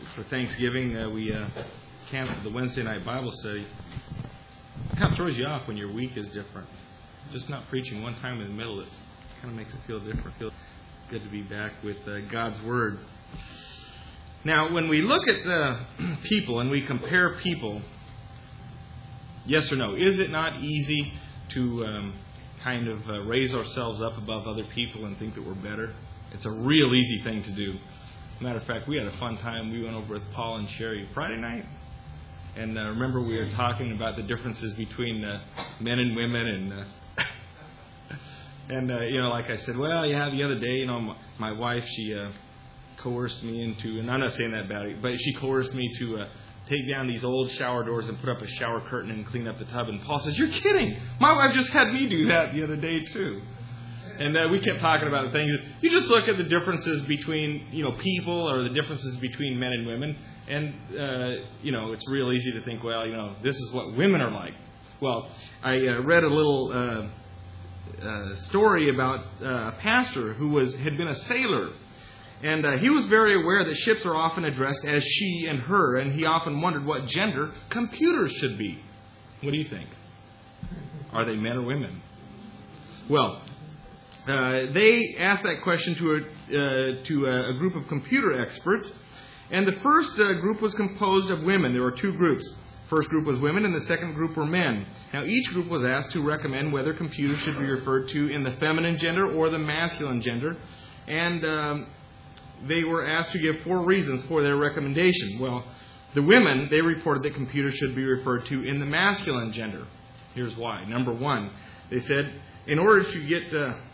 for Thanksgiving, we canceled the Wednesday night Bible study. It kind of throws you off when your week is different. Just not preaching one time in the middle, it kind of makes it feel different. Feel good to be back with God's Word. Now, when we look at people and we compare people, yes or no, is it not easy to kind of raise ourselves up above other people and think that we're better? It's a real easy thing to do. Matter of fact, we had a fun time. We went over with Paul and Sherry Friday night. And remember, we were talking about the differences between men and women. And like I said, well, yeah, the other day, my wife, she coerced me into, and I'm not saying that badly, but she coerced me to take down these old shower doors and put up a shower curtain and clean up the tub. And Paul says, "You're kidding. My wife just had me do that the other day, too." And we kept talking about the things. You just look at the differences between, people, or the differences between men and women. And, it's real easy to think, well, this is what women are like. Well, I read a little story about a pastor who had been a sailor. And he was very aware that ships are often addressed as she and her. And he often wondered what gender computers should be. What do you think? Are they men or women? Well, they asked that question to a group of computer experts. And the first group was composed of women. There were two groups. First group was women, and the second group were men. Now, each group was asked to recommend whether computers should be referred to in the feminine gender or the masculine gender. And they were asked to give 4 reasons for their recommendation. Well, the women, they reported that computers should be referred to in the masculine gender. Here's why. Number 1, they said, in order to get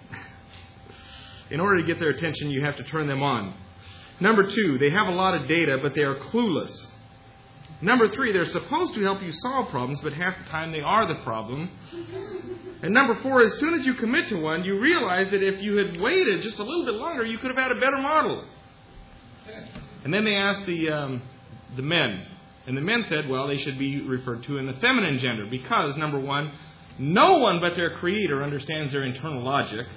their attention, you have to turn them on. Number 2, they have a lot of data, but they are clueless. Number 3, they're supposed to help you solve problems, but half the time they are the problem. And number 4, as soon as you commit to one, you realize that if you had waited just a little bit longer, you could have had a better model. And then they asked the men. And the men said, well, they should be referred to in the feminine gender because, number 1, no one but their creator understands their internal logic.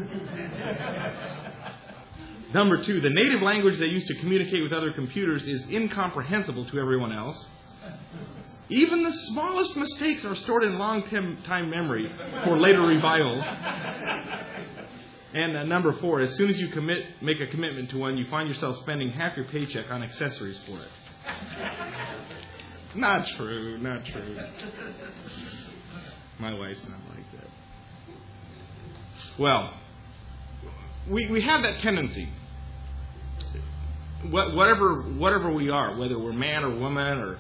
Number 2, the native language they use to communicate with other computers is incomprehensible to everyone else. Even the smallest mistakes are stored in long-time memory for later revival. And number 4, as soon as you make a commitment to one, you find yourself spending half your paycheck on accessories for it. Not true. My wife's not like that. Well, we have that tendency. Whatever we are, whether we're man or woman, or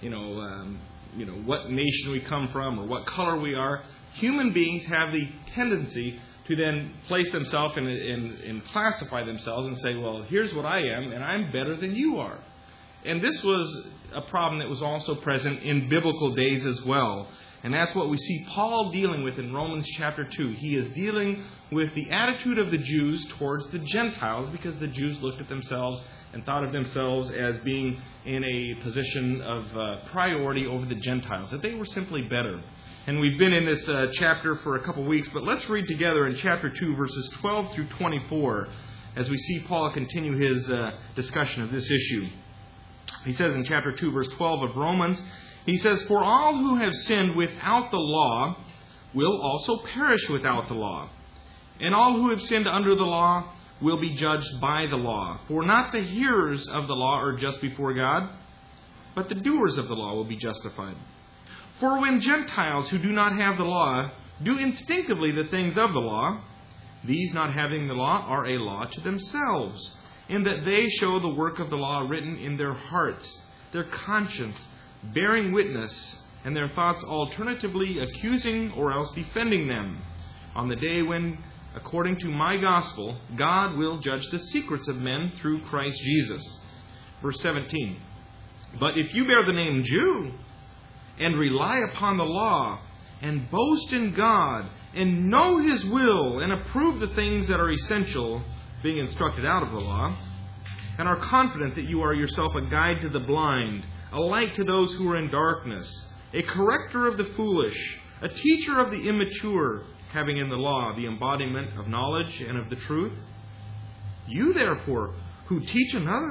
what nation we come from, or what color we are, human beings have the tendency to then place themselves and classify themselves and say, well, here's what I am, and I'm better than you are. And this was a problem that was also present in biblical days as well. And that's what we see Paul dealing with in Romans chapter 2. He is dealing with the attitude of the Jews towards the Gentiles because the Jews looked at themselves and thought of themselves as being in a position of priority over the Gentiles, that they were simply better. And we've been in this chapter for a couple weeks, but let's read together in chapter 2, verses 12 through 24, as we see Paul continue his discussion of this issue. He says in chapter 2, verse 12 of Romans, he says, "For all who have sinned without the law will also perish without the law. And all who have sinned under the law will be judged by the law. For not the hearers of the law are just before God, but the doers of the law will be justified. For when Gentiles who do not have the law do instinctively the things of the law, these not having the law are a law to themselves, in that they show the work of the law written in their hearts, their conscience, bearing witness, and their thoughts alternatively accusing or else defending them, on the day when, according to my gospel, God will judge the secrets of men through Christ Jesus." Verse 17, "But if you bear the name Jew, and rely upon the law, and boast in God, and know His will, and approve the things that are essential, being instructed out of the law, and are confident that you are yourself a guide to the blind, a light to those who are in darkness, a corrector of the foolish, a teacher of the immature, having in the law the embodiment of knowledge and of the truth. You, therefore, who teach another,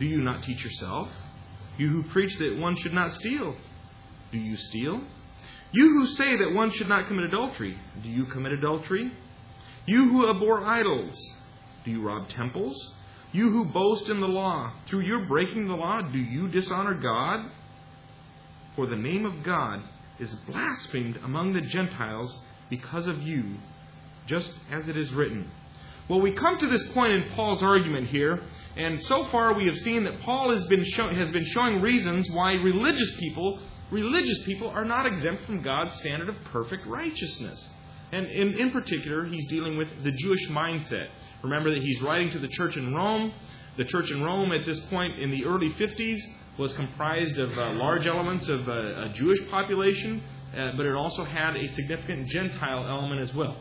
Do you not teach yourself? You who preach that one should not steal, do you steal? You who say that one should not commit adultery, do you commit adultery? You who abhor idols, do you rob temples? You who boast in the law, through your breaking the law, do you dishonor God? For the name of God is blasphemed among the Gentiles because of you, just as it is written. Well, we come to this point in Paul's argument here, and so far we have seen that Paul has been showing reasons why religious people are not exempt from God's standard of perfect righteousness. And in particular, he's dealing with the Jewish mindset. Remember that he's writing to the church in Rome. The church in Rome at this point in the early 50s was comprised of large elements of a Jewish population, but it also had a significant Gentile element as well.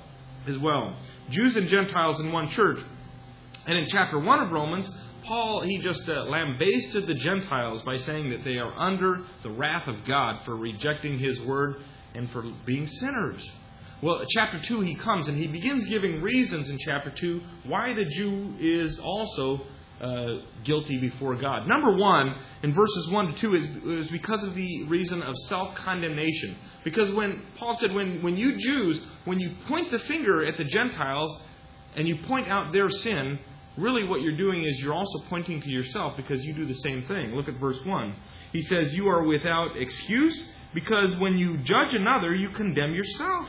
Jews and Gentiles in one church. And in chapter 1 of Romans, Paul, he just lambasted the Gentiles by saying that they are under the wrath of God for rejecting His word and for being sinners. Well, chapter 2, he comes and he begins giving reasons in chapter 2 why the Jew is also guilty before God. Number 1, in verses 1 to 2, is because of the reason of self-condemnation. Because when Paul said, when you Jews, when you point the finger at the Gentiles and you point out their sin, really what you're doing is you're also pointing to yourself because you do the same thing. Look at verse 1. He says, you are without excuse because when you judge another, you condemn yourself.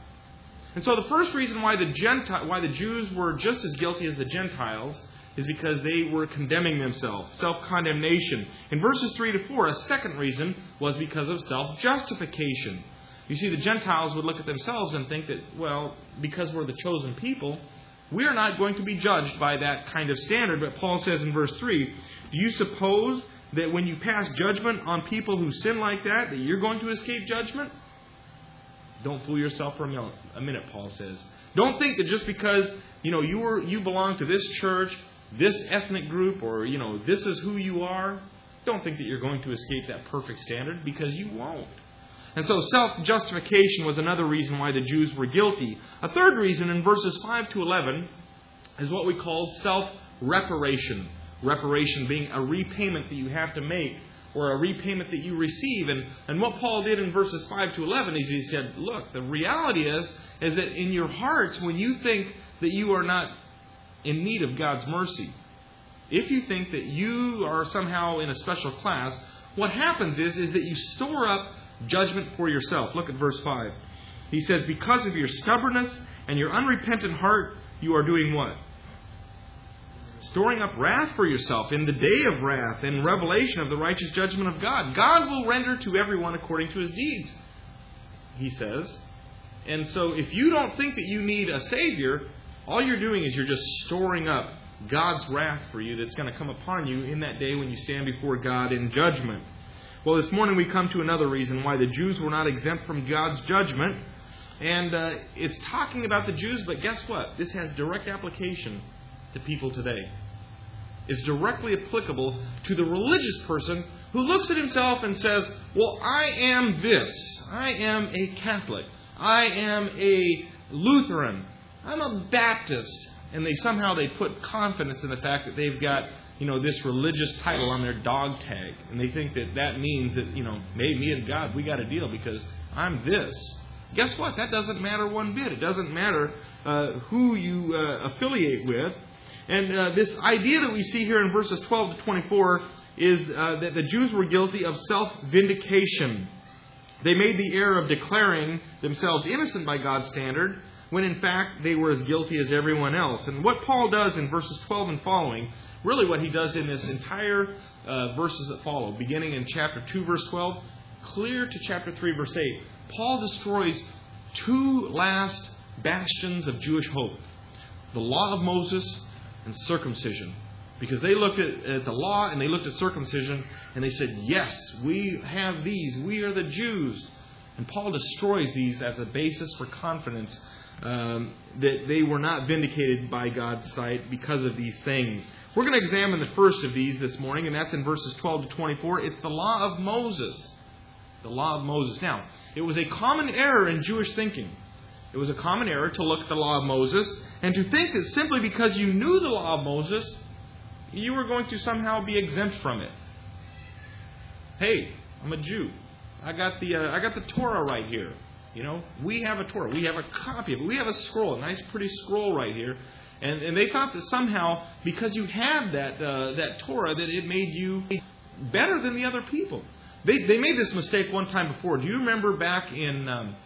And so the first reason why the Jews were just as guilty as the Gentiles is because they were condemning themselves, self-condemnation. In verses 3 to 4, a second reason was because of self-justification. You see, the Gentiles would look at themselves and think that, well, because we're the chosen people, we are not going to be judged by that kind of standard. But Paul says in verse 3, do you suppose that when you pass judgment on people who sin like that you're going to escape judgment? Don't fool yourself for a minute, Paul says. Don't think that just because, you belong to this church, this ethnic group, or, this is who you are, don't think that you're going to escape that perfect standard, because you won't. And so self-justification was another reason why the Jews were guilty. A third reason in verses 5 to 11 is what we call self-reparation. Reparation being a repayment that you have to make, or a repayment that you receive. And what Paul did in verses 5 to 11 is he said, look, the reality is that in your hearts, when you think that you are not in need of God's mercy, if you think that you are somehow in a special class, what happens is that you store up judgment for yourself. Look at verse 5. He says, because of your stubbornness and your unrepentant heart, you are doing what? Storing up wrath for yourself in the day of wrath and revelation of the righteous judgment of God. God will render to everyone according to his deeds, he says. And so if you don't think that you need a Savior, all you're doing is you're just storing up God's wrath for you that's going to come upon you in that day when you stand before God in judgment. Well, this morning we come to another reason why the Jews were not exempt from God's judgment. And it's talking about the Jews, but guess what? This has direct application to people today. It's directly applicable to the religious person who looks at himself and says, well, I am this. I am a Catholic. I am a Lutheran. I'm a Baptist. And they put confidence in the fact that they've got, this religious title on their dog tag. And they think that means that, maybe me and God, we got a deal because I'm this. Guess what? That doesn't matter one bit. It doesn't matter who you affiliate with. And this idea that we see here in verses 12 to 24 is that the Jews were guilty of self-vindication. They made the error of declaring themselves innocent by God's standard, when in fact they were as guilty as everyone else. And what Paul does in verses 12 and following, really what he does in this entire verses that follow, beginning in chapter 2, verse 12, clear to chapter 3, verse 8, Paul destroys two last bastions of Jewish hope. The law of Moses and circumcision. Because they looked at the law and they looked at circumcision and they said, yes, we have these. We are the Jews. And Paul destroys these as a basis for confidence that they were not vindicated by God's sight because of these things. We're going to examine the first of these this morning, and that's in verses 12 to 24. It's the law of Moses. The law of Moses. Now, it was a common error in Jewish thinking. It was a common error to look at the law of Moses and to think that simply because you knew the law of Moses, you were going to somehow be exempt from it. Hey, I'm a Jew. I got the Torah right here. You know, we have a Torah. We have a copy of it. We have a scroll, a nice, pretty scroll right here. And they thought that somehow, because you had that Torah, that it made you better than the other people. They made this mistake one time before. Do you remember back in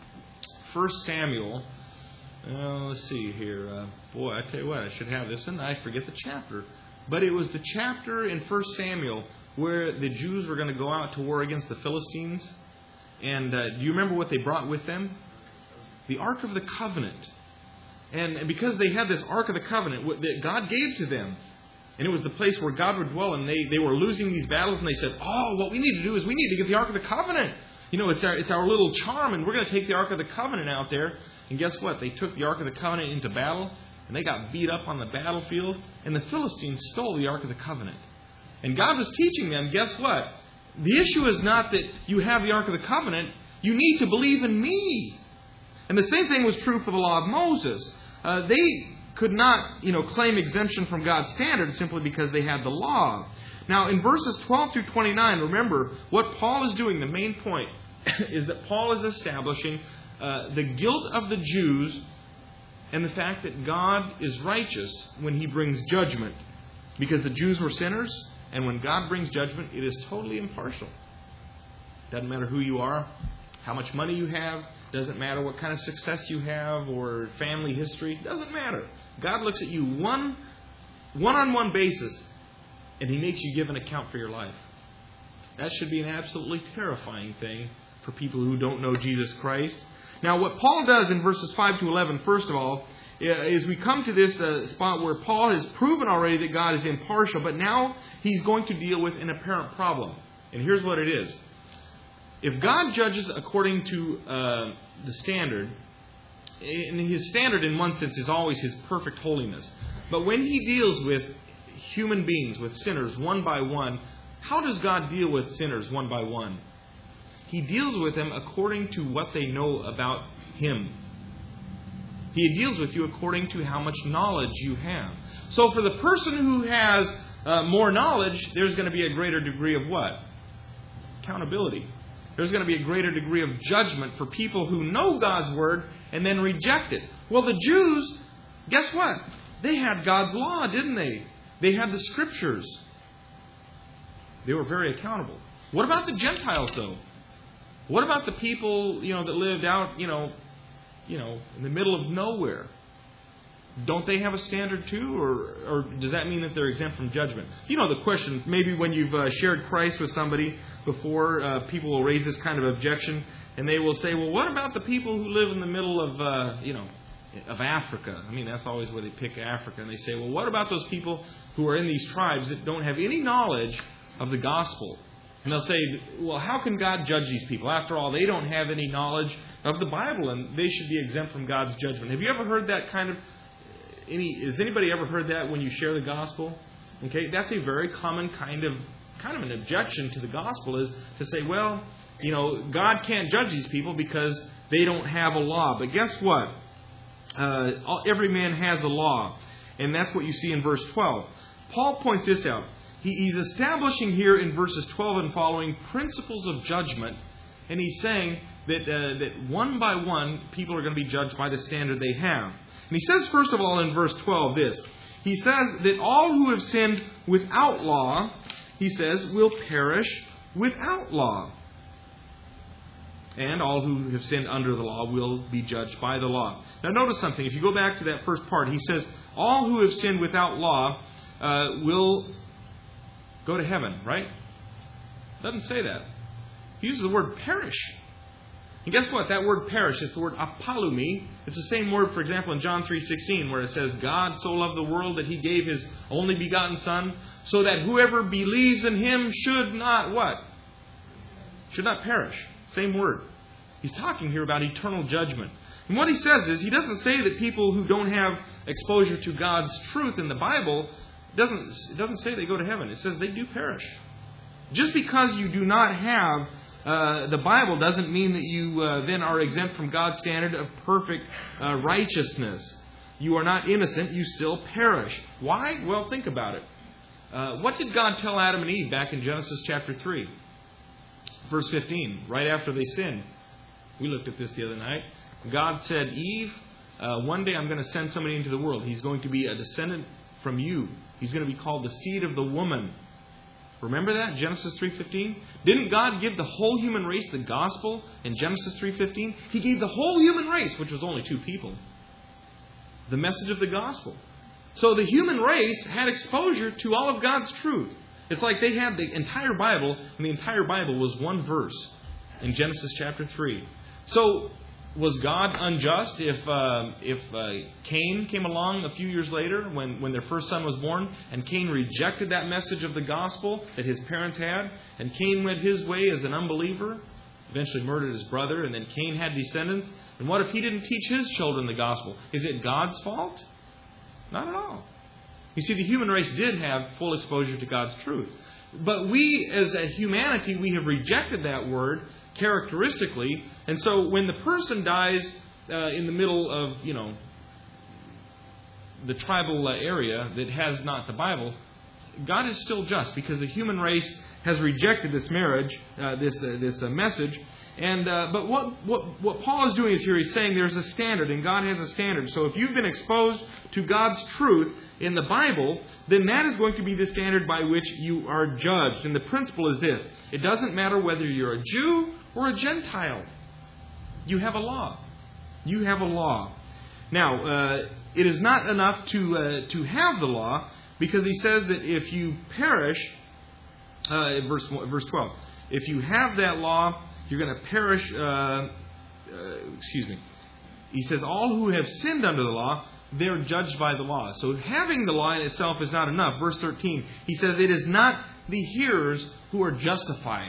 1 Samuel? Let's see here. Boy, I tell you what, I should have this, and I forget the chapter. But it was the chapter in 1 Samuel where the Jews were going to go out to war against the Philistines. And do you remember what they brought with them? The Ark of the Covenant. And because they had this Ark of the Covenant that God gave to them, and it was the place where God would dwell, and they were losing these battles, and they said, oh, what we need to do is we need to get the Ark of the Covenant. You know, it's our little charm, and we're going to take the Ark of the Covenant out there. And guess what? They took the Ark of the Covenant into battle, and they got beat up on the battlefield, and the Philistines stole the Ark of the Covenant. And God was teaching them, guess what? The issue is not that you have the Ark of the Covenant. You need to believe in me. And the same thing was true for the law of Moses. They could not, claim exemption from God's standard simply because they had the law. Now, in verses 12 through 29, remember, what Paul is doing, the main point, is that Paul is establishing the guilt of the Jews and the fact that God is righteous when He brings judgment. Because the Jews were sinners, and when God brings judgment, it is totally impartial. Doesn't matter who you are, how much money you have, doesn't matter what kind of success you have or family history, doesn't matter. God looks at you one-on-one basis, and He makes you give an account for your life. That should be an absolutely terrifying thing for people who don't know Jesus Christ. Now, what Paul does in verses 5 to 11, first of all, is we come to this spot where Paul has proven already that God is impartial, but now he's going to deal with an apparent problem. And here's what it is. If God judges according to the standard, and His standard in one sense is always His perfect holiness, but when He deals with human beings, with sinners, one by one, how does God deal with sinners one by one? He deals with them according to what they know about Him. He deals with you according to how much knowledge you have. So for the person who has more knowledge, there's going to be a greater degree of what? Accountability. There's going to be a greater degree of judgment for people who know God's Word and then reject it. Well, the Jews, guess what? They had God's law, didn't they? They had the Scriptures. They were very accountable. What about the Gentiles, though? What about the people, that lived out, in the middle of nowhere? Don't they have a standard too? Or does that mean that they're exempt from judgment? The question, maybe when you've shared Christ with somebody before, people will raise this kind of objection. And they will say, well, what about the people who live in the middle of, of Africa? I mean, that's always where they pick Africa. And they say, well, what about those people who are in these tribes that don't have any knowledge of the gospel? And they'll say, well, how can God judge these people? After all, they don't have any knowledge of the Bible, and they should be exempt from God's judgment. Have you ever heard that has anybody ever heard that when you share the gospel? Okay, that's a very common kind of an objection to the gospel, is to say, well, God can't judge these people because they don't have a law. But guess what? Every man has a law. And that's what you see in verse 12. Paul points this out. He's establishing here in verses 12 and following principles of judgment. And he's saying that one by one, people are going to be judged by the standard they have. And he says, first of all, in verse 12 this. He says that all who have sinned without law, he says, will perish without law. And all who have sinned under the law will be judged by the law. Now notice something. If you go back to that first part, he says, all who have sinned without law will go to heaven, right? Doesn't say that. He uses the word perish. And guess what? That word perish, it's the word apalumi. It's the same word, for example, in John 3:16, where it says, God so loved the world that He gave His only begotten Son, so that whoever believes in Him should not what? Should not perish. Same word. He's talking here about eternal judgment. And what he says is, he doesn't say that people who don't have exposure to God's truth in the Bible, it doesn't say they go to heaven. It says they do perish. Just because you do not have the Bible doesn't mean that you then are exempt from God's standard of perfect righteousness. You are not innocent. You still perish. Why? Well, think about it. What did God tell Adam and Eve back in Genesis chapter 3? Verse 15, right after they sinned. We looked at this the other night. God said, Eve, one day I'm going to send somebody into the world. He's going to be a descendant from you. He's going to be called the seed of the woman. Remember that? Genesis 3:15? Didn't God give the whole human race the gospel in Genesis 3:15? He gave the whole human race, which was only 2 people, the message of the gospel. So the human race had exposure to all of God's truth. It's like they had the entire Bible, and the entire Bible was one verse in Genesis chapter 3. So was God unjust if Cain came along a few years later when their first son was born, and Cain rejected that message of the gospel that his parents had, and Cain went his way as an unbeliever, eventually murdered his brother, and then Cain had descendants? And what if he didn't teach his children the gospel? Is it God's fault? Not at all. You see, the human race did have full exposure to God's truth. But we, as a humanity, we have rejected that word characteristically. And so when the person dies in the middle of, the tribal area that has not the Bible, God is still just, because the human race has rejected this marriage, this message. And but what Paul is doing is here, he's saying there's a standard, and God has a standard. So if you've been exposed to God's truth in the Bible, then that is going to be the standard by which you are judged. And the principle is this: it doesn't matter whether you're a Jew or a Gentile. You have a law. You have a law. Now, it is not enough to have the law, because he says that if you perish, verse 12, if you have that law, you're going to perish. He says, all who have sinned under the law, they're judged by the law. So having the law in itself is not enough. Verse 13, he says, it is not the hearers who are justified.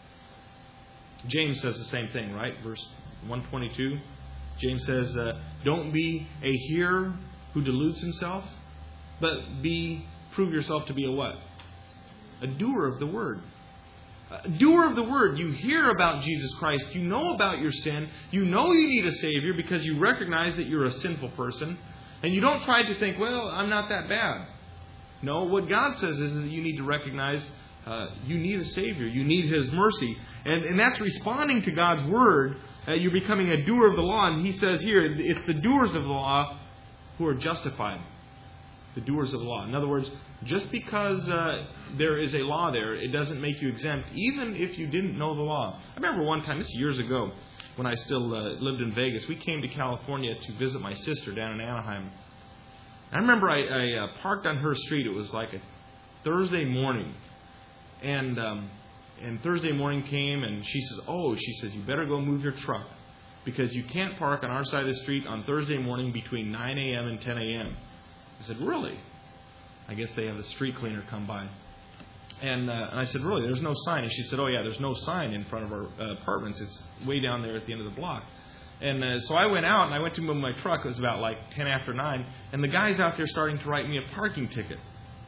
James says the same thing, right? Verse 122. James says, don't be a hearer who deludes himself, but prove yourself to be a what? A doer of the word. A doer of the word. You hear about Jesus Christ. You know about your sin. You know you need a Savior because you recognize that you're a sinful person. And you don't try to think, well, I'm not that bad. No, what God says is that you need to recognize you need a Savior. You need His mercy. And that's responding to God's word. You're becoming a doer of the law. And He says here, it's the doers of the law who are justified. The doers of the law. In other words, just because there is a law there, it doesn't make you exempt, even if you didn't know the law. I remember one time, this is years ago, when I still lived in Vegas, we came to California to visit my sister down in Anaheim. I remember I parked on her street. It was like a Thursday morning. And Thursday morning came, and she says, you better go move your truck, because you can't park on our side of the street on Thursday morning between 9 a.m. and 10 a.m. I said, really? I guess they have the street cleaner come by. And I said, really? There's no sign? And she said, oh, yeah, there's no sign in front of our apartments. It's way down there at the end of the block. And so I went out, and I went to move my truck. It was about like 10 after 9. And the guy's out there starting to write me a parking ticket.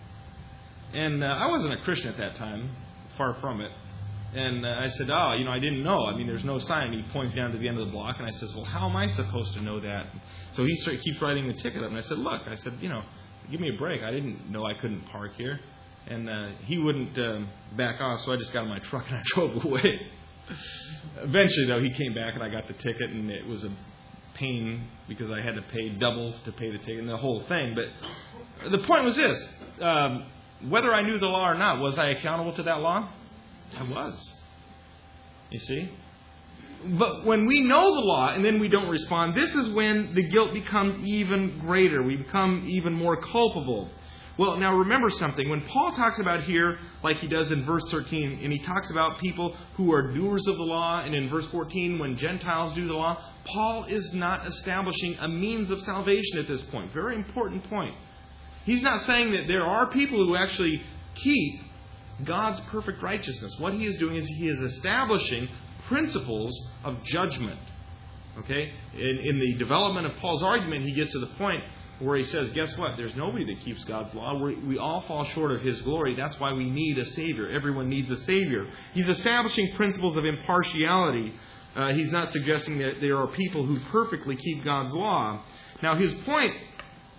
And I wasn't a Christian at that time, far from it. And I said, I didn't know. I mean, there's no sign. He points down to the end of the block, and I says, well, how am I supposed to know that? So he keeps writing the ticket up, and I said, look, give me a break. I didn't know I couldn't park here. And he wouldn't back off, so I just got in my truck and I drove away. Eventually, though, he came back, and I got the ticket, and it was a pain because I had to pay double to pay the ticket and the whole thing. But the point was this. Whether I knew the law or not, was I accountable to that law? I was. You see? But when we know the law and then we don't respond, this is when the guilt becomes even greater. We become even more culpable. Well, now remember something. When Paul talks about here, like he does in verse 13, and he talks about people who are doers of the law, and in verse 14, when Gentiles do the law, Paul is not establishing a means of salvation at this point. Very important point. He's not saying that there are people who actually keep God's perfect righteousness. What he is doing is he is establishing principles of judgment. Okay? In the development of Paul's argument, he gets to the point where he says, guess what? There's nobody that keeps God's law. We all fall short of His glory. That's why we need a Savior. Everyone needs a Savior. He's establishing principles of impartiality. He's not suggesting that there are people who perfectly keep God's law. Now, his point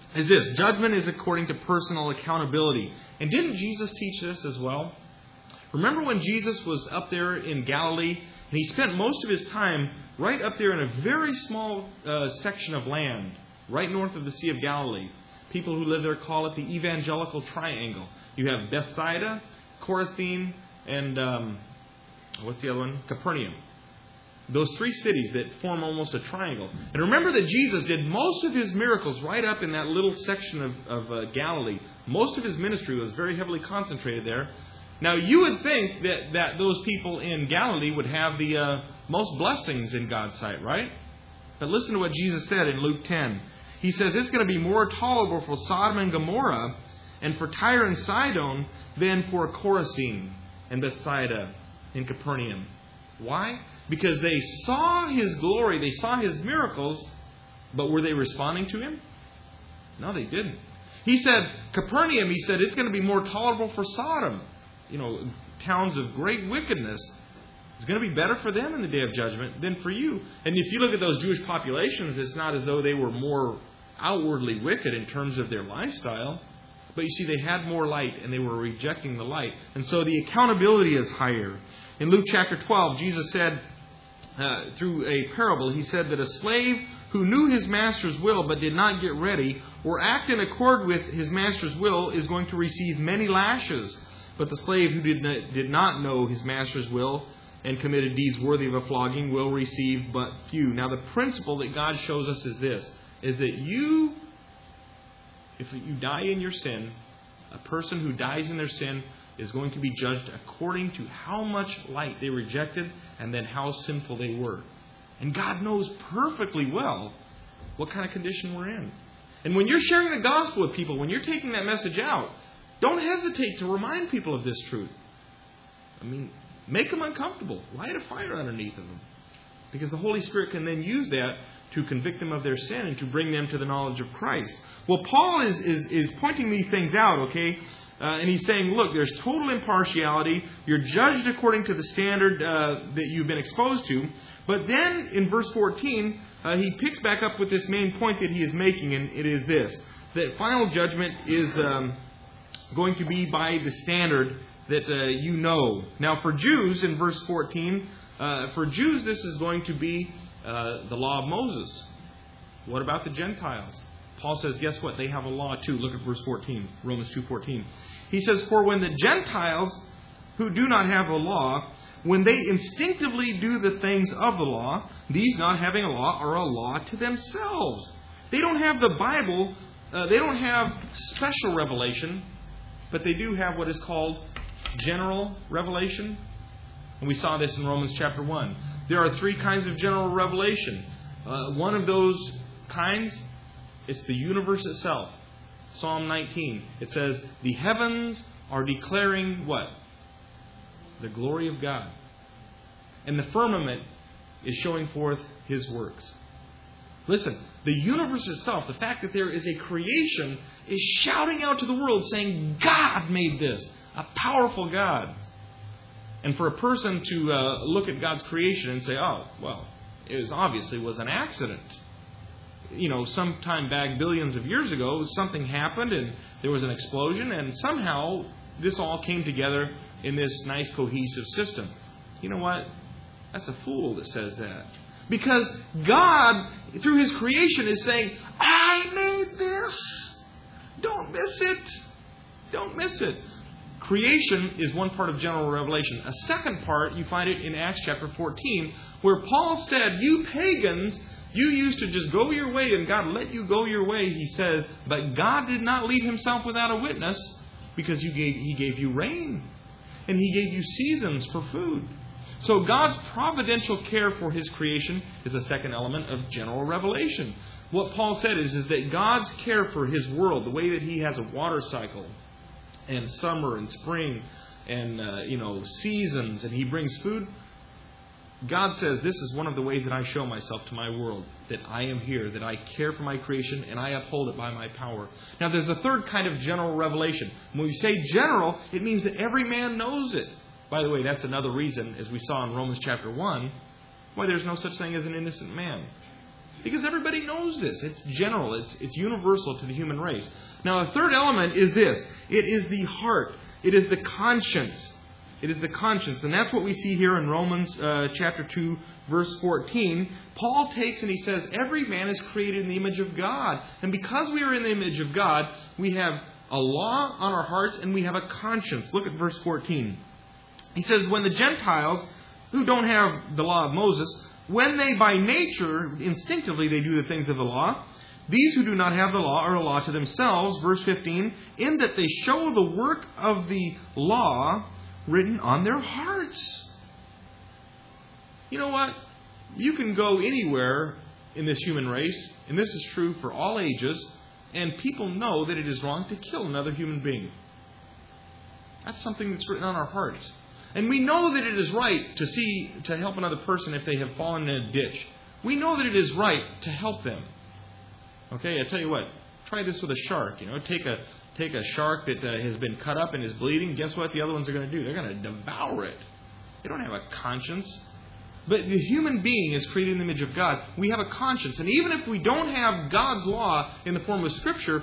is this. Judgment is according to personal accountability. And didn't Jesus teach this as well? Remember when Jesus was up there in Galilee, and he spent most of his time right up there in a very small section of land, right north of the Sea of Galilee. People who live there call it the Evangelical Triangle. You have Bethsaida, Chorazin, and what's the other one? Capernaum. Those three cities that form almost a triangle. And remember that Jesus did most of his miracles right up in that little section of Galilee. Most of his ministry was very heavily concentrated there. Now, you would think that those people in Galilee would have the most blessings in God's sight, right? But listen to what Jesus said in Luke 10. He says, it's going to be more tolerable for Sodom and Gomorrah and for Tyre and Sidon than for Chorazin and Bethsaida and Capernaum. Why? Because they saw His glory, they saw His miracles, but were they responding to Him? No, they didn't. He said, Capernaum, he said, it's going to be more tolerable for Sodom. Towns of great wickedness. It's going to be better for them in the day of judgment than for you. And if you look at those Jewish populations, it's not as though they were more outwardly wicked in terms of their lifestyle. But you see, they had more light and they were rejecting the light. And so the accountability is higher. In Luke chapter 12, Jesus said, through a parable, He said that a slave who knew his master's will but did not get ready or act in accord with his master's will is going to receive many lashes. But the slave who did not know his master's will and committed deeds worthy of a flogging will receive but few. Now the principle that God shows us is this, is that if you die in your sin, a person who dies in their sin is going to be judged according to how much light they rejected and then how sinful they were. And God knows perfectly well what kind of condition we're in. And when you're sharing the gospel with people, when you're taking that message out, don't hesitate to remind people of this truth. Make them uncomfortable. Light a fire underneath of them. Because the Holy Spirit can then use that to convict them of their sin and to bring them to the knowledge of Christ. Well, Paul is pointing these things out, okay? And he's saying, look, there's total impartiality. You're judged according to the standard that you've been exposed to. But then in verse 14, he picks back up with this main point that he is making, and it is this. That final judgment is going to be by the standard that you know. Now for Jews, in verse 14, for Jews this is going to be the law of Moses. What about the Gentiles? Paul says, guess what? They have a law too. Look at verse 14, Romans 2:14. He says, for when the Gentiles who do not have the law, when they instinctively do the things of the law, these not having a law are a law to themselves. They don't have the Bible. They don't have special revelation, but they do have what is called general revelation. And we saw this in Romans chapter 1. There are three kinds of general revelation. One of those kinds, it's the universe itself. Psalm 19. It says, the heavens are declaring what? The glory of God. And the firmament is showing forth His works. Listen, the universe itself, the fact that there is a creation, is shouting out to the world saying, God made this. A powerful God. And for a person to look at God's creation and say, oh, well, it obviously was an accident. Sometime back billions of years ago, something happened and there was an explosion and somehow this all came together in this nice cohesive system. You know what? That's a fool that says that. Because God, through His creation, is saying, I made this. Don't miss it. Don't miss it. Creation is one part of general revelation. A second part, you find it in Acts chapter 14, where Paul said, you pagans, you used to just go your way and God let you go your way, he said, but God did not leave Himself without a witness because He gave you rain and He gave you seasons for food. So God's providential care for His creation is a second element of general revelation. What Paul said is that God's care for His world, the way that He has a water cycle, and summer and spring and seasons, and He brings food. God says, this is one of the ways that I show myself to my world, that I am here, that I care for my creation, and I uphold it by my power. Now, there's a third kind of general revelation. When we say general, it means that every man knows it. By the way, that's another reason, as we saw in Romans chapter 1, why there's no such thing as an innocent man. Because everybody knows this. It's general. It's universal to the human race. Now, a third element is this. It is the heart. It is the conscience. It is the conscience. And that's what we see here in Romans chapter 2, verse 14. Paul takes and he says, every man is created in the image of God. And because we are in the image of God, we have a law on our hearts and we have a conscience. Look at verse 14. He says, when the Gentiles, who don't have the law of Moses, when they by nature, instinctively, they do the things of the law, these who do not have the law are a law to themselves, verse 15, in that they show the work of the law written on their hearts. You know what? You can go anywhere in this human race, and this is true for all ages, and people know that it is wrong to kill another human being. That's something that's written on our hearts. And we know that it is right to help another person if they have fallen in a ditch. We know that it is right to help them. Okay, I tell you what, try this with a shark. Take a shark that has been cut up and is bleeding. Guess what the other ones are going to do? They're going to devour it. They don't have a conscience. But the human being is created in the image of God. We have a conscience. And even if we don't have God's law in the form of Scripture,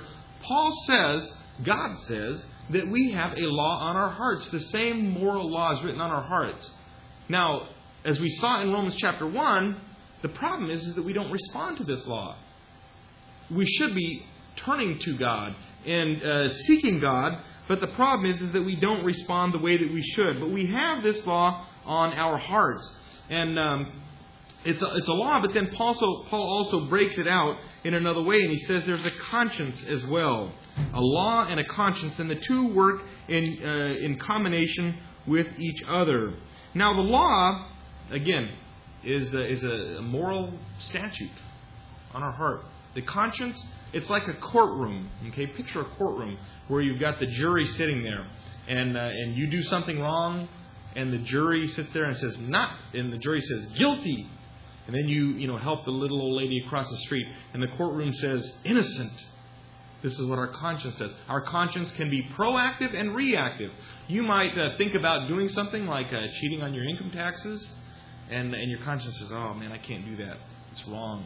God says, that we have a law on our hearts. The same moral law is written on our hearts. Now, as we saw in Romans chapter 1, the problem is that we don't respond to this law. We should be turning to God and seeking God, but the problem is that we don't respond the way that we should. But we have this law on our hearts. And it's a law, but then Paul also breaks it out in another way, and he says there's a conscience as well. A law and a conscience, and the two work in combination with each other. Now, the law, again, is a moral statute on our heart. The conscience, it's like a courtroom. Okay, picture a courtroom where you've got the jury sitting there, and you do something wrong, and the jury sits there and says not, and the jury says guilty. And then you help the little old lady across the street, and the courtroom says innocent. This is what our conscience does. Our conscience can be proactive and reactive. You might think about doing something like cheating on your income taxes, and your conscience says, oh man, I can't do that. It's wrong.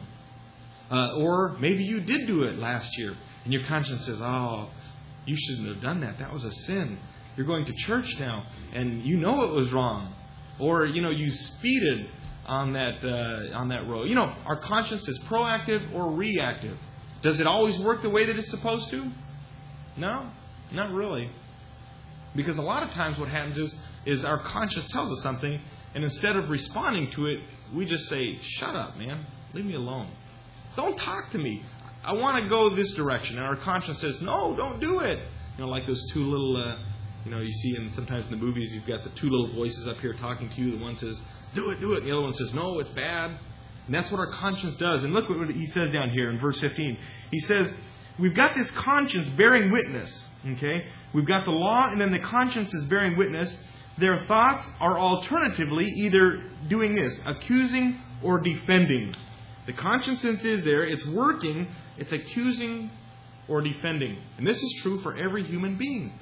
Or maybe you did do it last year, and your conscience says, oh, you shouldn't have done that. That was a sin. You're going to church now, and you know it was wrong. Or, you speeded on that road. Our conscience is proactive or reactive. Does it always work the way that it's supposed to? No, not really. Because a lot of times what happens is our conscience tells us something, and instead of responding to it, we just say, shut up, man. Leave me alone. Don't talk to me. I want to go this direction. And our conscience says, no, don't do it. Like those two little, you see sometimes in the movies, you've got the two little voices up here talking to you. The one says, do it. And the other one says, no, it's bad. And that's what our conscience does. And look what he says down here in verse 15. He says, we've got this conscience bearing witness. Okay? We've got the law, and then the conscience is bearing witness. Their thoughts are alternatively either doing this, accusing or defending. The conscience is there. It's working. It's accusing or defending. And this is true for every human being.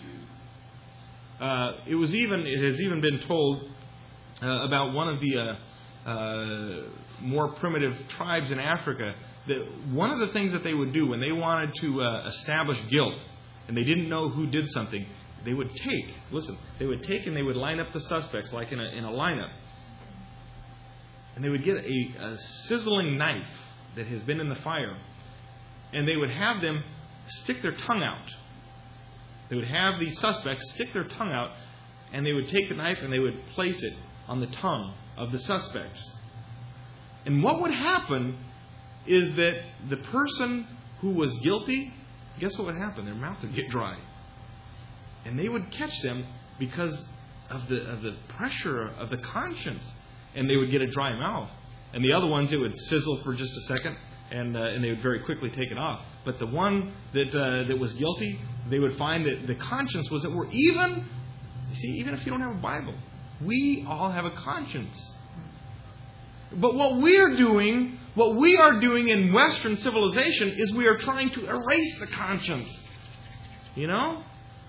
It has even been told about one of the more primitive tribes in Africa, that one of the things that they would do when they wanted to establish guilt, and they didn't know who did something, they would take and they would line up the suspects like in a lineup. And they would get a sizzling knife that has been in the fire, and they would have them stick their tongue out. They would have these suspects stick their tongue out, and they would take the knife and they would place it on the tongue of the suspects. And what would happen is that the person who was guilty, guess what would happen? Their mouth would get dry. And they would catch them because of the pressure of the conscience. And they would get a dry mouth. And the other ones, it would sizzle for just a second, and they would very quickly take it off. But the one that was guilty, they would find that the conscience was that even if you don't have a Bible, we all have a conscience. But what we are doing in Western civilization is we are trying to erase the conscience.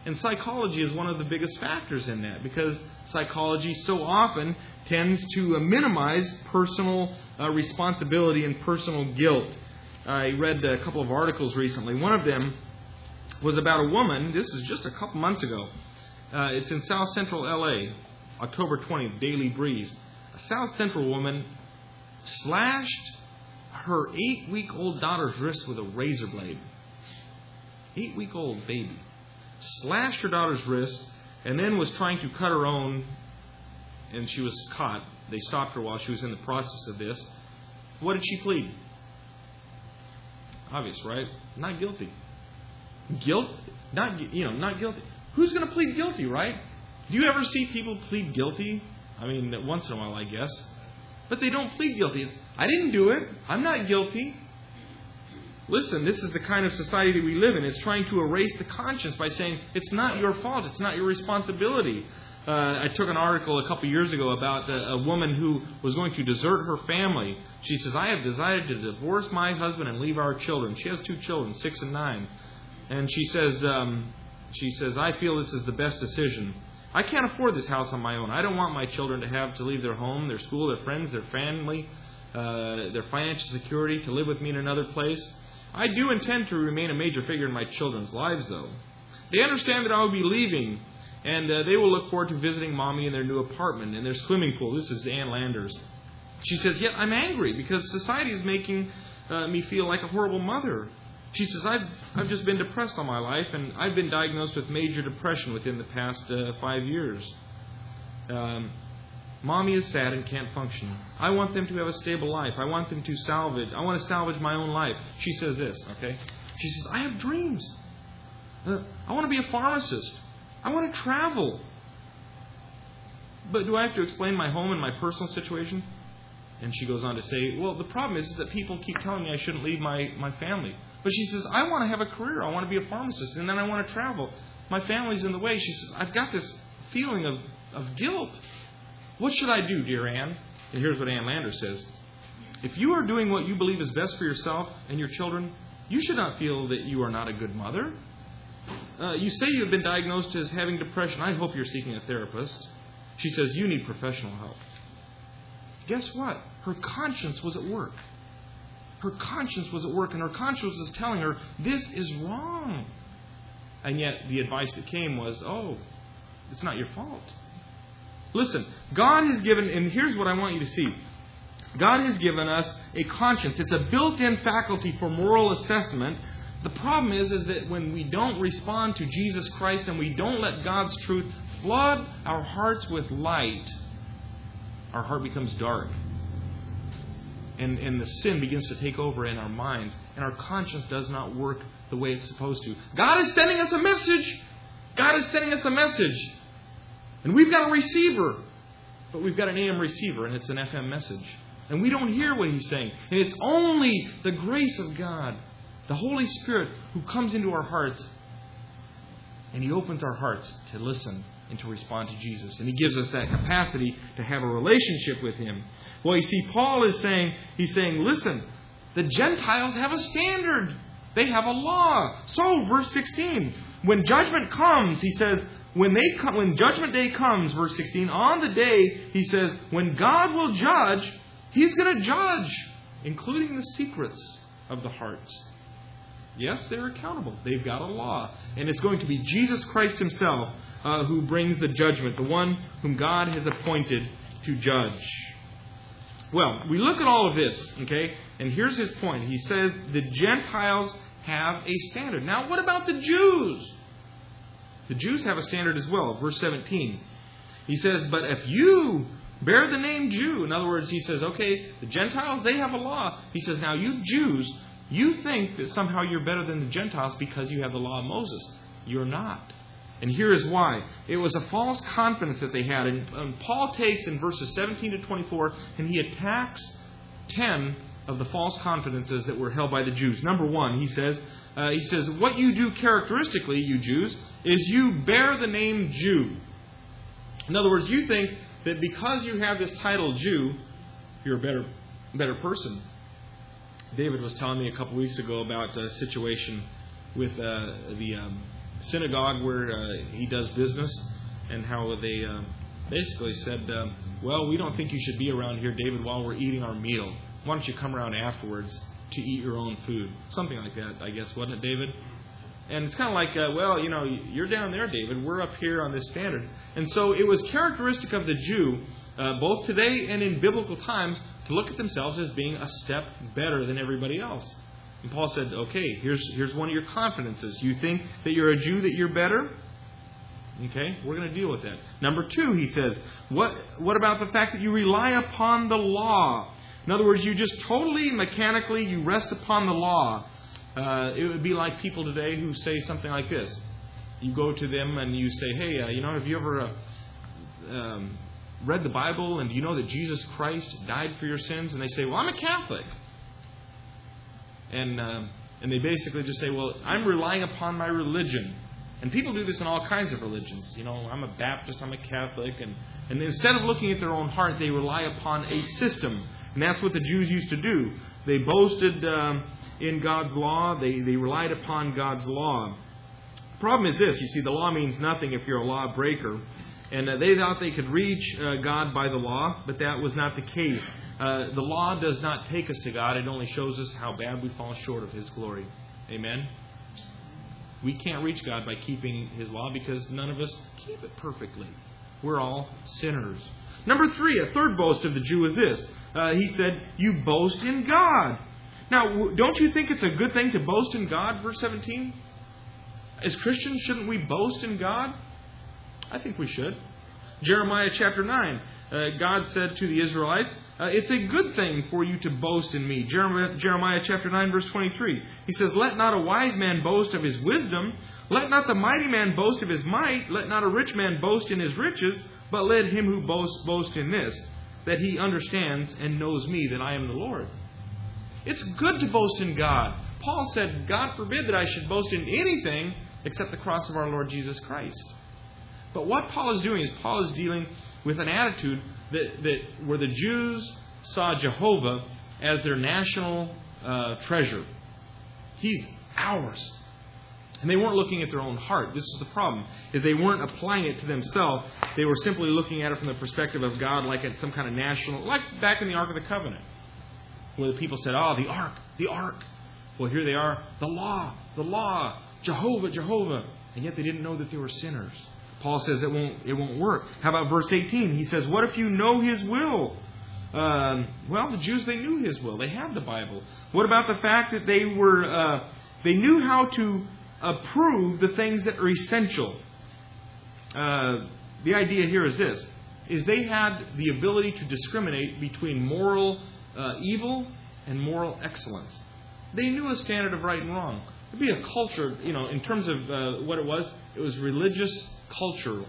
And psychology is one of the biggest factors in that, because psychology so often tends to minimize personal responsibility and personal guilt. I read a couple of articles recently. One of them was about a woman. This is just a couple months ago. It's in South Central L.A., October 20th, Daily Breeze. A South Central woman slashed her 8-week-old daughter's wrist with a razor blade. 8-week-old baby. Slashed her daughter's wrist and then was trying to cut her own, and she was caught. They stopped her while she was in the process of this. What did she plead? Obvious, right? Not guilty. Guilt? Not guilty. Who's going to plead guilty, right? Do you ever see people plead guilty? I mean, once in a while, I guess. But they don't plead guilty. It's, I didn't do it. I'm not guilty. Listen, this is the kind of society that we live in. It's trying to erase the conscience by saying it's not your fault. It's not your responsibility. I took an article a couple years ago about a woman who was going to desert her family. She says, I have decided to divorce my husband and leave our children. She has 2 children, 6 and 9. And she says, I feel this is the best decision. I can't afford this house on my own. I don't want my children to have to leave their home, their school, their friends, their family, their financial security, to live with me in another place. I do intend to remain a major figure in my children's lives, though. They understand that I will be leaving, and they will look forward to visiting Mommy in their new apartment and their swimming pool. This is Ann Landers. She says, yet I'm angry because society is making me feel like a horrible mother. She says, I've just been depressed all my life, and I've been diagnosed with major depression within the past 5 years. Mommy is sad and can't function. I want them to have a stable life. I want them to salvage. I want to salvage my own life. She says this, okay? She says, I have dreams. I want to be a pharmacist. I want to travel. But do I have to explain my home and my personal situation? And she goes on to say, well, the problem is that people keep telling me I shouldn't leave my family. But she says, I want to have a career. I want to be a pharmacist. And then I want to travel. My family's in the way. She says, I've got this feeling of guilt. What should I do, dear Ann? And here's what Ann Landers says. If you are doing what you believe is best for yourself and your children, you should not feel that you are not a good mother. You say you have been diagnosed as having depression. I hope you're seeking a therapist. She says, you need professional help. Guess what? Her conscience was at work. Her conscience was at work, and her conscience was telling her, this is wrong. And yet the advice that came was, oh, it's not your fault. Listen, God has given, and here's what I want you to see. God has given us a conscience. It's a built-in faculty for moral assessment. The problem is that when we don't respond to Jesus Christ and we don't let God's truth flood our hearts with light, our heart becomes dark. And the sin begins to take over in our minds. And our conscience does not work the way it's supposed to. God is sending us a message. God is sending us a message. And we've got a receiver. But we've got an AM receiver, and it's an FM message. And we don't hear what He's saying. And it's only the grace of God, the Holy Spirit, who comes into our hearts. And He opens our hearts to listen and to respond to Jesus. And He gives us that capacity to have a relationship with Him. Well, you see, Paul is saying, he's saying, listen, the Gentiles have a standard. They have a law. So, verse 16, when judgment comes, he says, when judgment day comes, verse 16, on the day, he says, when God will judge, He's going to judge, including the secrets of the hearts. Yes, they're accountable. They've got a law. And it's going to be Jesus Christ Himself who brings the judgment, the one whom God has appointed to judge. Well, we look at all of this, okay? And here's his point. He says the Gentiles have a standard. Now, what about the Jews? The Jews have a standard as well. Verse 17. He says, but if you bear the name Jew, in other words, he says, okay, the Gentiles, they have a law. He says, now you Jews, you think that somehow you're better than the Gentiles because you have the law of Moses. You're not. And here is why. It was a false confidence that they had. And Paul takes in verses 17 to 24, and he attacks 10 of the false confidences that were held by the Jews. Number one, he says, what you do characteristically, you Jews, is you bear the name Jew. In other words, you think that because you have this title Jew, you're a better person. David was telling me a couple weeks ago about a situation with the synagogue where he does business, and how they basically said, well, we don't think you should be around here, David, while we're eating our meal. Why don't you come around afterwards to eat your own food? Something like that, I guess, wasn't it, David? And it's kind of like, well, you're down there, David. We're up here on this standard. And so it was characteristic of the Jew, both today and in biblical times, to look at themselves as being a step better than everybody else. And Paul said, okay, here's one of your confidences. You think that you're a Jew, that you're better? Okay, we're going to deal with that. Number 2, he says, what about the fact that you rely upon the law? In other words, you just totally, mechanically, you rest upon the law. It would be like people today who say something like this. You go to them and you say, hey, have you ever read the Bible, and do you know that Jesus Christ died for your sins? And they say, well, I'm a Catholic. And they basically just say, well, I'm relying upon my religion. And people do this in all kinds of religions. I'm a Baptist, I'm a Catholic. And instead of looking at their own heart, they rely upon a system. And that's what the Jews used to do. They boasted in God's law. They relied upon God's law. The problem is this. You see, the law means nothing if you're a lawbreaker. And they thought they could reach God by the law, but that was not the case. The law does not take us to God. It only shows us how bad we fall short of His glory. Amen? We can't reach God by keeping His law because none of us keep it perfectly. We're all sinners. Number 3, a third boast of the Jew is this. He said, you boast in God. Now, don't you think it's a good thing to boast in God, verse 17? As Christians, shouldn't we boast in God? I think we should. Jeremiah chapter 9. God said to the Israelites, it's a good thing for you to boast in me. Jeremiah chapter 9, verse 23. He says, let not a wise man boast of his wisdom. Let not the mighty man boast of his might. Let not a rich man boast in his riches. But let him who boasts boast in this, that he understands and knows me, that I am the Lord. It's good to boast in God. Paul said, God forbid that I should boast in anything except the cross of our Lord Jesus Christ. But what Paul is doing is Paul is dealing with an attitude that where the Jews saw Jehovah as their national treasure. He's ours. And they weren't looking at their own heart. This is the problem, is they weren't applying it to themselves. They were simply looking at it from the perspective of God, like at some kind of national, like back in the Ark of the Covenant, where the people said, oh, the Ark. Well, here they are, the law, Jehovah. And yet they didn't know that they were sinners. Paul says it won't work. How about verse 18? He says, what if you know His will? Well, the Jews, they knew His will. They had the Bible. What about the fact that they knew how to approve the things that are essential? The idea here is this, is they had the ability to discriminate between moral evil and moral excellence. They knew a standard of right and wrong. It'd be a culture, in terms of what it was religious culture.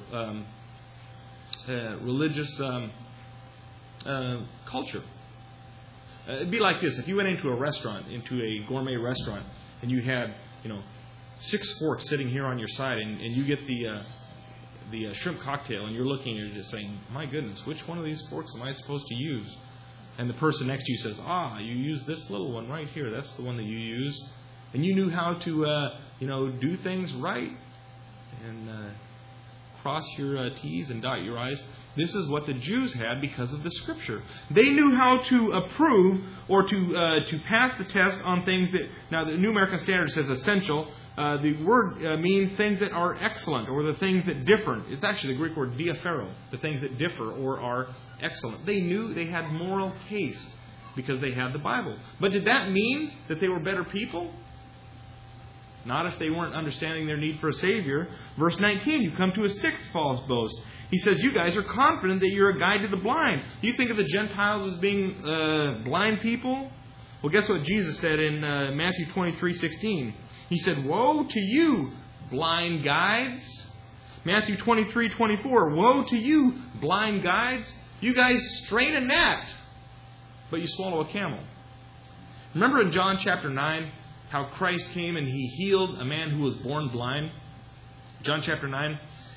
Culture. It'd be like this. If you went into a restaurant, into a gourmet restaurant, and you had, 6 forks sitting here on your side, and you get the shrimp cocktail, and you're looking, and you're just saying, my goodness, which one of these forks am I supposed to use? And the person next to you says, you use this little one right here. That's the one that you use. And you knew how to, do things right and cross your T's and dot your I's. This is what the Jews had because of the Scripture. They knew how to approve or to pass the test on things that, now the New American Standard says essential. The word means things that are excellent or the things that differ. It's actually the Greek word diaphero, the things that differ or are excellent. They knew they had moral taste because they had the Bible. But did that mean that they were better people? Not if they weren't understanding their need for a Savior. Verse 19, you come to a 6th false boast. He says, you guys are confident that you're a guide to the blind. You think of the Gentiles as being blind people? Well, guess what Jesus said in Matthew 23:16? He said, woe to you, blind guides. Matthew 23:24, woe to you, blind guides. You guys strain a gnat, but you swallow a camel. Remember in John chapter 9, how Christ came and He healed a man who was born blind? John chapter 9.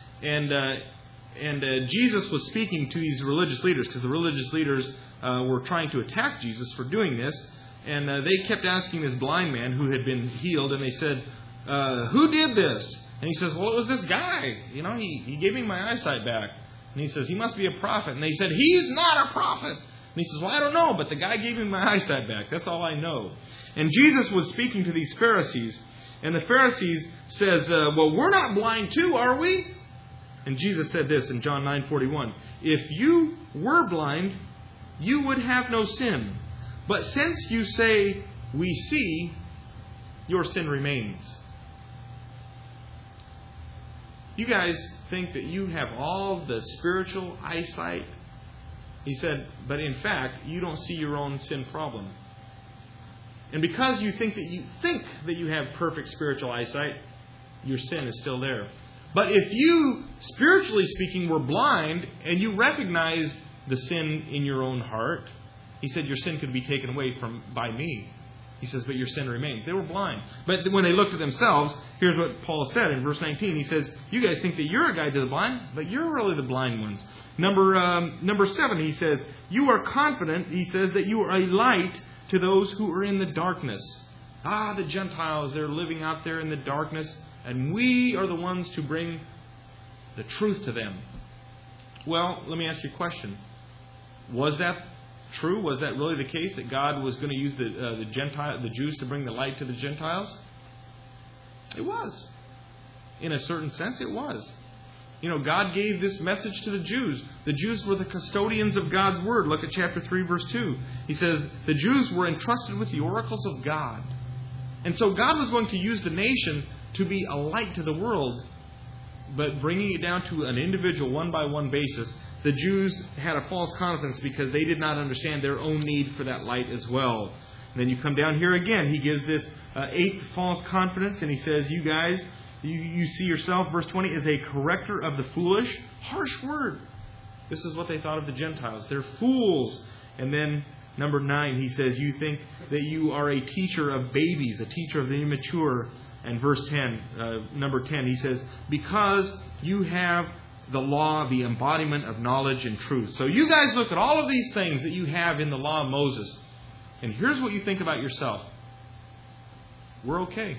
And Jesus was speaking to these religious leaders, because the religious leaders were trying to attack Jesus for doing this. And they kept asking this blind man who had been healed, and they said, who did this? And he says, well, it was this guy. He gave me my eyesight back. And he says, he must be a prophet. And they said, he's not a prophet. And he says, well, I don't know, but the guy gave me my eyesight back. That's all I know. And Jesus was speaking to these Pharisees. And the Pharisees says, well, we're not blind too, are we? And Jesus said this in John 9:41. If you were blind, you would have no sin. But since you say, we see, your sin remains. You guys think that you have all the spiritual eyesight? He said, but in fact, you don't see your own sin problem. And because you think that you have perfect spiritual eyesight, your sin is still there. But if you, spiritually speaking, were blind and you recognize the sin in your own heart, he said your sin could be taken away by me. He says, but your sin remains. They were blind. But when they looked at themselves, here's what Paul said in verse 19. He says, you guys think that you're a guide to the blind, but you're really the blind ones. Number 7, he says, you are confident, he says, that you are a light to those who are in the darkness. The Gentiles, they're living out there in the darkness, and we are the ones to bring the truth to them. Well, let me ask you a question. Was that true? Was that really the case, that God was going to use the Jews to bring the light to the Gentiles? It was. In a certain sense, it was. God gave this message to the Jews. The Jews were the custodians of God's Word. Look at chapter 3, verse 2. He says, the Jews were entrusted with the oracles of God. And so God was going to use the nation to be a light to the world, but bringing it down to an individual, one-by-one basis. The Jews had a false confidence because they did not understand their own need for that light as well. And then you come down here again. He gives this 8th false confidence, and he says, you guys, you see yourself, verse 20, as a corrector of the foolish. Harsh word. This is what they thought of the Gentiles. They're fools. And then number 9, he says, you think that you are a teacher of babies, a teacher of the immature. And verse 10, number 10, he says, because you have the law, the embodiment of knowledge and truth. So you guys look at all of these things that you have in the law of Moses, and here's what you think about yourself. We're okay.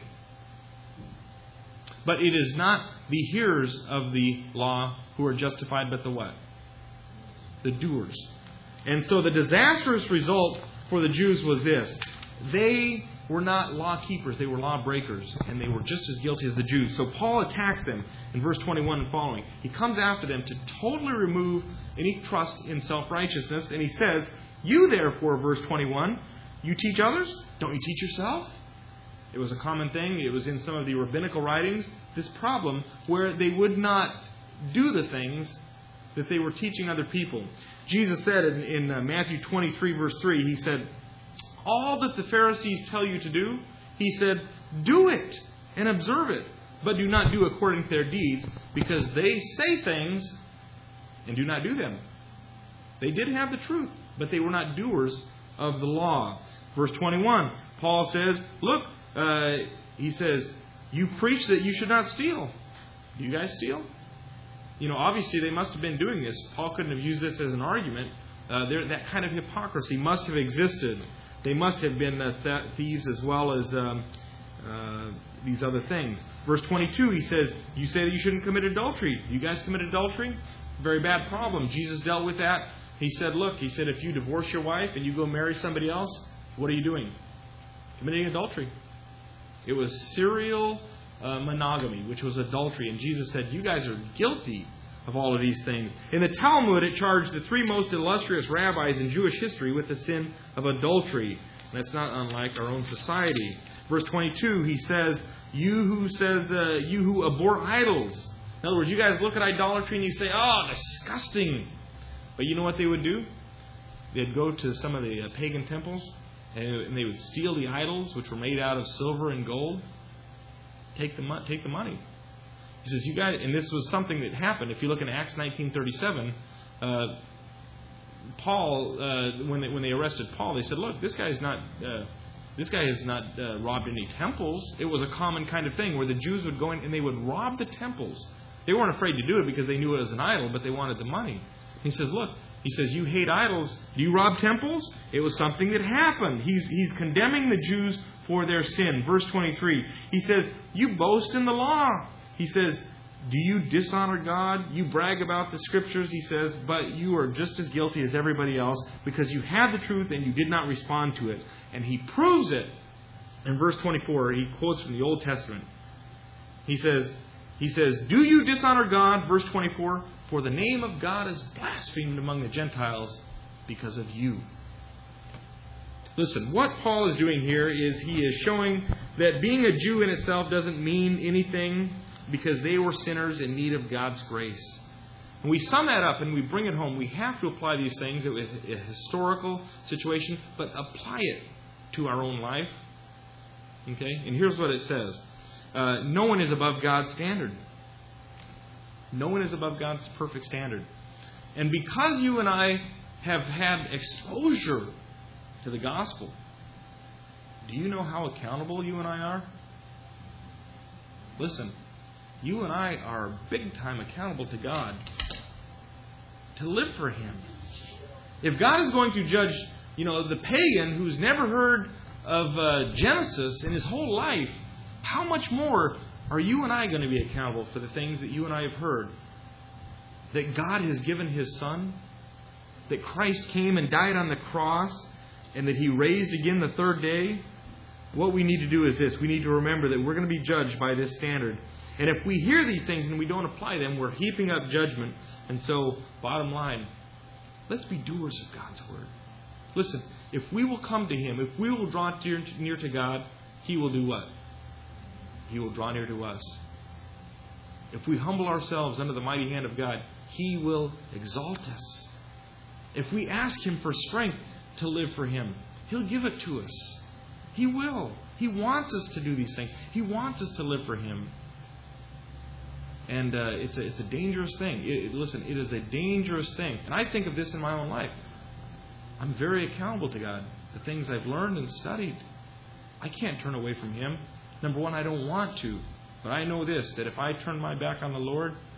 But it is not the hearers of the law who are justified, but the what? The doers. And so the disastrous result for the Jews was this. They were not law keepers, they were law breakers, and they were just as guilty as the Jews. So Paul attacks them in verse 21 and following. He comes after them to totally remove any trust in self-righteousness, and he says, you therefore, verse 21, you teach others? Don't you teach yourself? It was a common thing. It was in some of the rabbinical writings, this problem where they would not do the things that they were teaching other people. Jesus said in Matthew 23, verse 3, he said, all that the Pharisees tell you to do, he said, do it and observe it, but do not do according to their deeds, because they say things and do not do them. They did have the truth, but they were not doers of the law. Verse 21, Paul says, look, he says, you preach that you should not steal. Do you guys steal? Obviously they must have been doing this. Paul couldn't have used this as an argument. That kind of hypocrisy must have existed. They must have been thieves as well as these other things. Verse 22, he says, you say that you shouldn't commit adultery. You guys commit adultery? Very bad problem. Jesus dealt with that. He said, look, if you divorce your wife and you go marry somebody else, what are you doing? Committing adultery. It was serial monogamy, which was adultery. And Jesus said, you guys are guilty of all of these things. In the Talmud, it charged the 3 most illustrious rabbis in Jewish history with the sin of adultery. And that's not unlike our own society. Verse 22, he says, you who abhor idols. In other words, you guys look at idolatry and you say, oh, disgusting. But you know what they would do? They'd go to some of the pagan temples and they would steal the idols, which were made out of silver and gold. Take the money. He says, you guys, and this was something that happened. If you look in Acts 19:37, Paul, when they arrested Paul, they said, look, this guy has not robbed any temples. It was a common kind of thing where the Jews would go in and they would rob the temples. They weren't afraid to do it because they knew it was an idol, but they wanted the money. He says, look, you hate idols. Do you rob temples? It was something that happened. He's condemning the Jews for their sin. Verse 23, he says, you boast in the law. He says, do you dishonor God? You brag about the Scriptures, he says, but you are just as guilty as everybody else because you had the truth and you did not respond to it. And he proves it in verse 24. He quotes from the Old Testament. He says, do you dishonor God? Verse 24, for the name of God is blasphemed among the Gentiles because of you. Listen, what Paul is doing here is he is showing that being a Jew in itself doesn't mean anything because they were sinners in need of God's grace. When we sum that up and we bring it home, we have to apply these things. It was a historical situation, but apply it to our own life. Okay? And here's what it says. No one is above God's standard. No one is above God's perfect standard. And because you and I have had exposure to the gospel, do you know how accountable you and I are? Listen, you and I are big time accountable to God to live for Him. If God is going to judge, the pagan who's never heard of Genesis in his whole life, how much more are you and I going to be accountable for the things that you and I have heard? That God has given His Son, that Christ came and died on the cross, and that He raised again the third day. What we need to do is this. We need to remember that we're going to be judged by this standard. And if we hear these things and we don't apply them, we're heaping up judgment. And so, bottom line, let's be doers of God's Word. Listen, if we will come to Him, if we will draw near to God, He will do what? He will draw near to us. If we humble ourselves under the mighty hand of God, He will exalt us. If we ask Him for strength to live for Him, He'll give it to us. He will. He wants us to do these things. He wants us to live for Him. And it's a dangerous thing. Listen, it is a dangerous thing. And I think of this in my own life. I'm very accountable to God. The things I've learned and studied. I can't turn away from Him. Number one, I don't want to. But I know this, that if I turn my back on the Lord,